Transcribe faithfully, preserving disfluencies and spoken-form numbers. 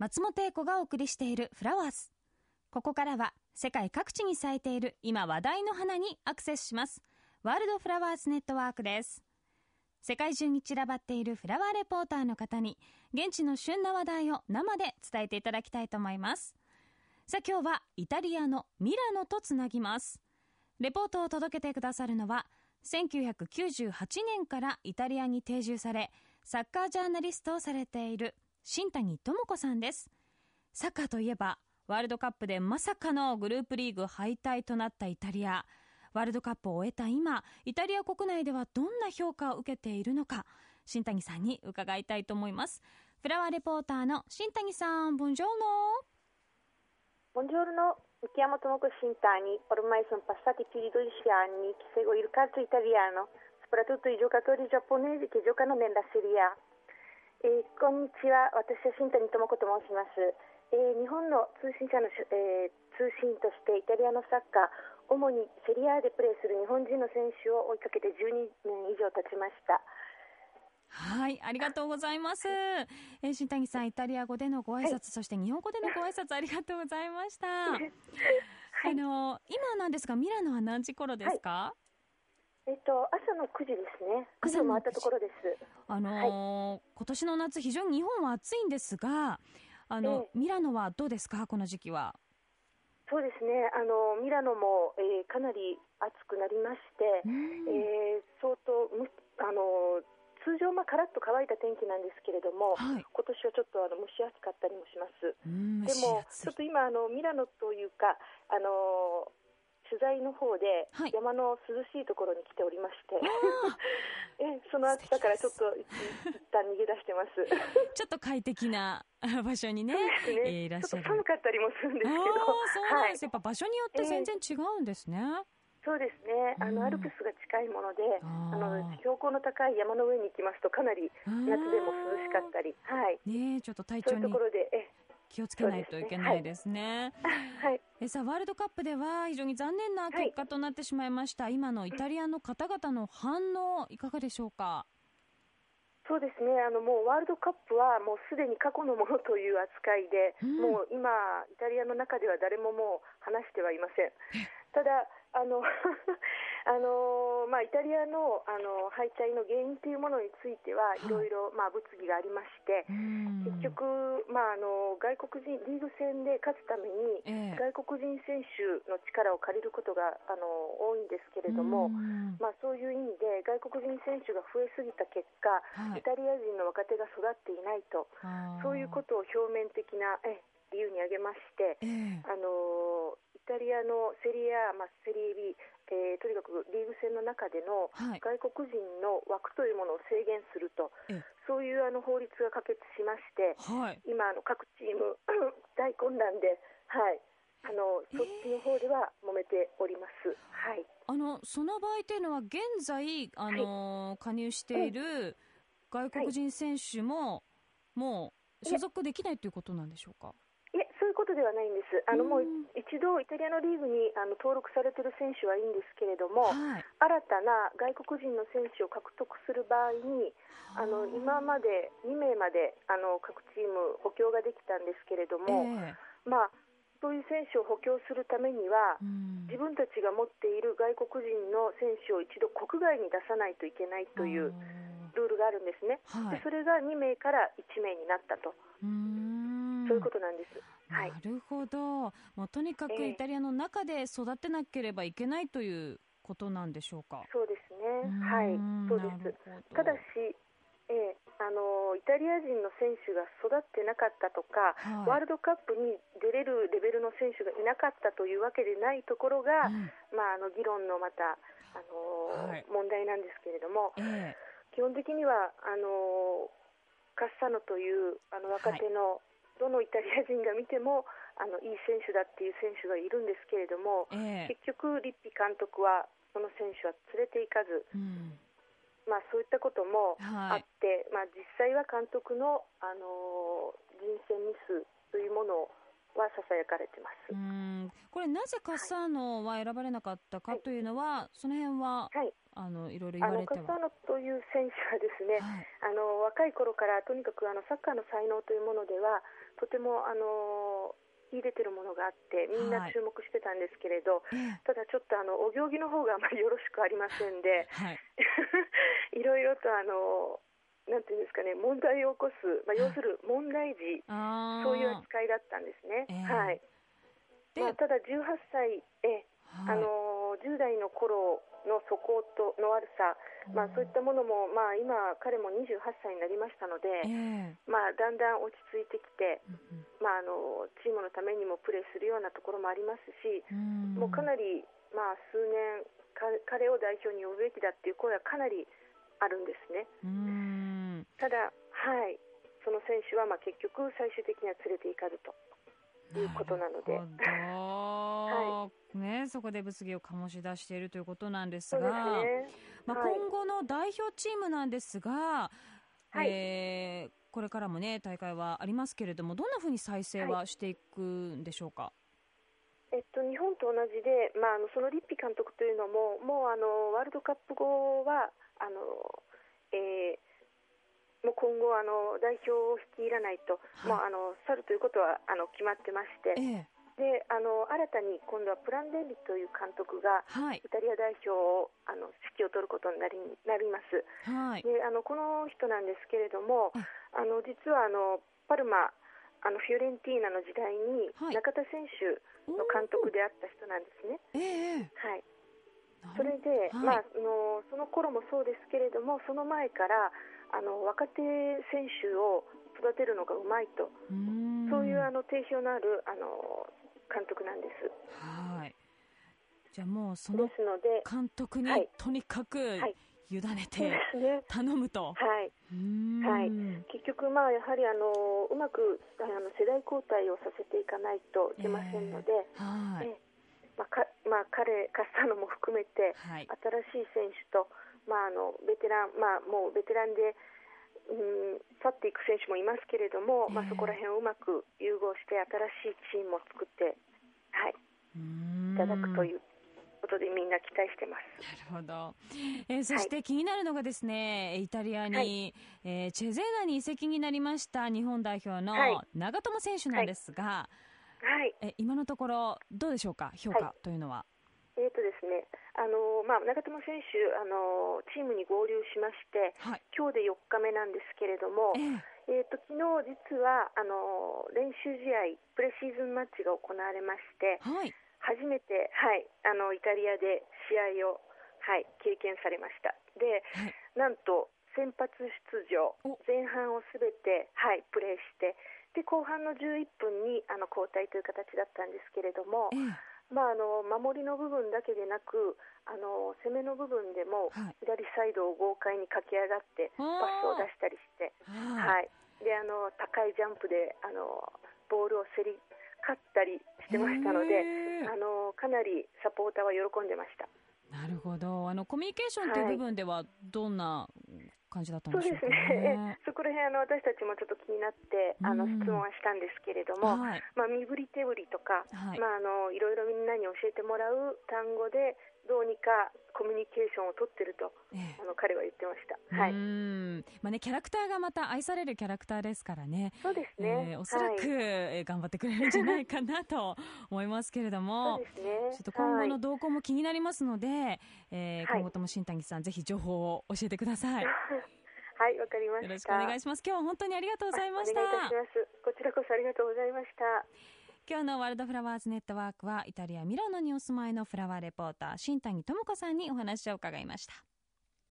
松本英子がお送りしているフラワーズ。ここからは世界各地に咲いている今話題の花にアクセスします。ワールドフラワーズネットワークです。世界中に散らばっているフラワーレポーターの方に現地の旬な話題を生で伝えていただきたいと思います。さあ今日はイタリアのミラノとつなぎます。レポートを届けてくださるのはせんきゅうひゃくきゅうじゅうはちねんからイタリアに定住されサッカージャーナリストをされている新谷智子さんです。サッカーといえばワールドカップでまさかのグループリーグ敗退となったイタリア。ワールドカップを終えた今、イタリア国内ではどんな評価を受けているのか、新谷さんに伺いたいと思います。フラワーレポーターの新谷さん、ボンジョーノ。 Buongiorno, mi chiamo Tomoko Shintani, ormai sono passati più di dodici anni che seguo il calcio italiano, soprattutto i giocatori giapponesi che giocano nella Serie A. えー、こんにちは、私は新谷智子と申します。えー、日本の通信社の、えー、通信としてイタリアのサッカー、主にセリアでプレーする日本人の選手を追いかけてじゅうにねん以上経ちました。 はい、ありがとうございます。えー、新谷さん、イタリア語でのご挨拶、はい、そして日本語でのご挨拶ありがとうございました。はい、あの今なんですが、ミラノは何時頃ですか？はい、 えっと、朝のくじですね。くじを回ったところです。 あのーはい、今年の夏非常に日本は暑いんですが、あの、えー、ミラノはどうですか、この時期は？ そうですね、あのミラノも、えー、かなり暑くなりまして、えー、相当あの通常はカラッと乾いた天気なんですけれども、はい、今年はちょっとあの蒸し暑かったりもします。でもちょっと今あのミラノというかあの取材の方で山の涼しいところに来ておりまして、はい、えその暑さからちょっと一旦逃げ出してます。 ちょっと快適な場所にね、 そうですね、えー、いらっしゃる。ちょっと寒かったりもするんですけど、 そうなんです、はい、やっぱ場所によって全然違うんですね。えー、 そうですね、あのアルプスが近いもので、うん、あの標高の高い山の上に行きますとかなり夏でも涼しかったり、はい、 ね、ちょっと体調に気をつけないといけないですね。はい、えさあワールドカップでは非常に残念な結果となってしまいました、はい、今のイタリアの方々の反応いかがでしょうか？ そうですね、あのもうワールドカップはもうすでに過去のものという扱いで、うん、もう今イタリアの中では誰ももう話してはいません。ただあのあの、まあ、イタリア の, あの敗退の原因というものについてはいろいろ、まあ、物議がありまして、結局、まあ、あの外国人リーグ戦で勝つために、えー、外国人選手の力を借りることがあの多いんですけれども、まあ、そういう意味で外国人選手が増えすぎた結果、はい、イタリア人の若手が育っていないと、そういうことを表面的なえ理由に挙げまして、えー、あのイタリアのセリア、まあ、セリエ B、えー、とにかくリーグ戦の中での外国人の枠というものを制限すると、はい、そういうあの法律が可決しまして、はい、今あの各チーム大混乱で、はい、あのそっちの方では揉めております。はい、 あのその場合というのは現在あの、はい、加入している外国人選手も、はい、もう所属できないということなんでしょうか？ いえ、そういうことではないんです。あのもう一度イタリアのリーグにあの登録されている選手はいいんですけれども、はい、新たな外国人の選手を獲得する場合にあの今までにめいまであの各チーム補強ができたんですけれども、えー、まあそういう選手を補強するためには、自分たちが持っている外国人の選手を一度国外に出さないといけないというルールがあるんですね。はい、でそれがにめいからいちめいになったと。うーん、そういうことなんです。はい、 なるほど。もうとにかくイタリアの中で育てなければいけないということなんでしょうか？ そうですね。はい、そうです。ただし、えー、あのイタリア人の選手が育ってなかったとか、はい、ワールドカップに出れるレベルの選手がいなかったというわけでないところが、うん、まあ、あの議論のまた、あのーはい、問題なんですけれども、えー、基本的にはあのーカッサノというあの若手の、はい、どのイタリア人が見てもあのいい選手だっていう選手がいるんですけれども、えー、結局リッピ監督はその選手は連れて行かず、うん、まあ、そういったこともあって、はい、まあ、実際は監督の、あのー、人選ミスというものはささやかれてます。 うーん、これなぜカッサーノは選ばれなかったかというのは、はい、その辺はあのいろいろ言われては。 あのカスターノという選手はですね、はい、あの若い頃からとにかくあのサッカーの才能というものではとてもあの秀でてるものがあってみんな注目してたんですけれど、はい、ただちょっとあのお行儀の方があまりよろしくありませんで、はい、いろいろとあのなんていうんですかね、問題を起こす、まあ、要する問題児、そういう扱いだったんですね。えー、はい。まあ、ただじゅうはっさい、え、はい、あのじゅう代の頃の素行との悪さ、まあ、そういったものも、まあ、今彼もにじゅうはっさいになりましたので、えーまあ、だんだん落ち着いてきて、うんうんまあ、あのチームのためにもプレーするようなところもありますし、うんもうかなり、まあ、数年か彼を代表に呼ぶべきだっていう声はかなりあるんですね。うんただ、はい、その選手はまあ結局最終的には連れて行かずということなので、 はいね、そこで物議を醸し出しているということなんですが、ねまあ、今後の代表チームなんですが、はいえー、これからも、ね、大会はありますけれどもどんなふうに再生はしていくんでしょうか。 はいえっと、日本と同じで、まあ、あのそのリッピ監督というのももうあのワールドカップ後はあの、えーもう今後あの代表を率いらないと、はい、もうあの去るということはあの決まってまして、ええ、であの新たに今度はプランデンリという監督が、はい、イタリア代表をあの指揮を執ることになり、なります、はい、であのこの人なんですけれども、あの実はあのパルマあのフィオレンティーナの時代に中田選手の監督であった人なんですね。ええはい、それで、はいまあ、あのその頃もそうですけれどもその前からあの若手選手を育てるのがうまいとうそういうあの定評のあるあの監督なんです。はいじゃあもうその監督にとにかく委ねて頼むと、 はいはい、結局、まあ、やはりあのうまくあの世代交代をさせていかないといけませんので、えーはいえまあかまあ、彼カスターノも含めて、はい、新しい選手とまあ、あのベテラン、まあ、もうベテランで、うん、去っていく選手もいますけれども、えーまあ、そこら辺をうまく融合して新しいチームを作って、はい、いただくということでみんな期待してます。 なるほど、えー、そして気になるのがですね、はい、イタリアに、はいえー、チェゼーナに移籍になりました日本代表の長友選手なんですが、はいえー、今のところどうでしょうか、評価というのは。 えーとですねあのまあ、長友選手あのチームに合流しまして、はい、今日でよっかめなんですけれども、えーえーと昨日実はあの練習試合プレシーズンマッチが行われまして、はい、初めて、はい、あのイタリアで試合を、はい、経験されました。で、はい、なんと先発出場前半をすべて、はい、プレーしてで後半のじゅういっぷんにあの交代という形だったんですけれども、えーまあ、あの守りの部分だけでなくあの攻めの部分でも、はい、左サイドを豪快に駆け上がってパスを出したりして、はい、であの高いジャンプであのボールを競り勝ったりしてましたのであのかなりサポーターは喜んでました。 なるほど。あのコミュニケーションという部分ではどんな感じだったんでしょうかね。 そうですね。そこら辺あの私たちもちょっと気になってあの質問はしたんですけれども、はい、まあ、身振り手振りとか、はいまあ、あのいろいろみんなに教えてもらう単語でどうにかコミュニケーションを取ってると、ええ、あの彼は言ってました。はい。 うん、まあね、キャラクターがまた愛されるキャラクターですからね。 そうですね。 えー、おそらく、はい、頑張ってくれるんじゃないかなと思いますけれども、そうですね。ちょっと今後の動向も気になりますので、はいえー、今後とも新谷さん、ぜひ情報を教えてください。 はい、わかりました。 よろしくお願いします。今日は本当にありがとうございました。 お願いいたします。こちらこそありがとうございました。 今日のワールドフラワーズネットワークはイタリアミラノにお住まいのフラワーレポーター新谷智子さんにお話を伺いました。